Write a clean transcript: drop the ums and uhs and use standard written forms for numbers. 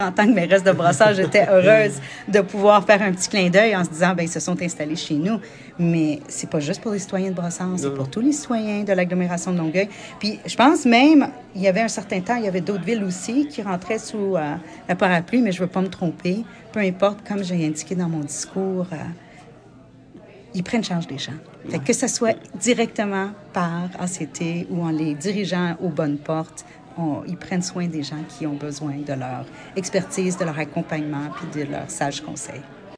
En tant que mairesse de Brossard, j'étais heureuse de pouvoir faire un petit clin d'œil en se disant, bien, ils se sont installés chez nous. Mais c'est pas juste pour les citoyens de Brossard, c'est pour tous les citoyens de l'agglomération de Longueuil. Puis je pense même, il y avait un certain temps, il y avait d'autres villes aussi qui rentraient sous la parapluie, mais je veux pas me tromper. Peu importe, comme j'ai indiqué dans mon discours, ils prennent charge des gens. Fait que ce soit directement par ACT ou en les dirigeant aux bonnes portes, ils prennent soin des gens qui ont besoin de leur expertise, de leur accompagnement puis de leur sage conseil.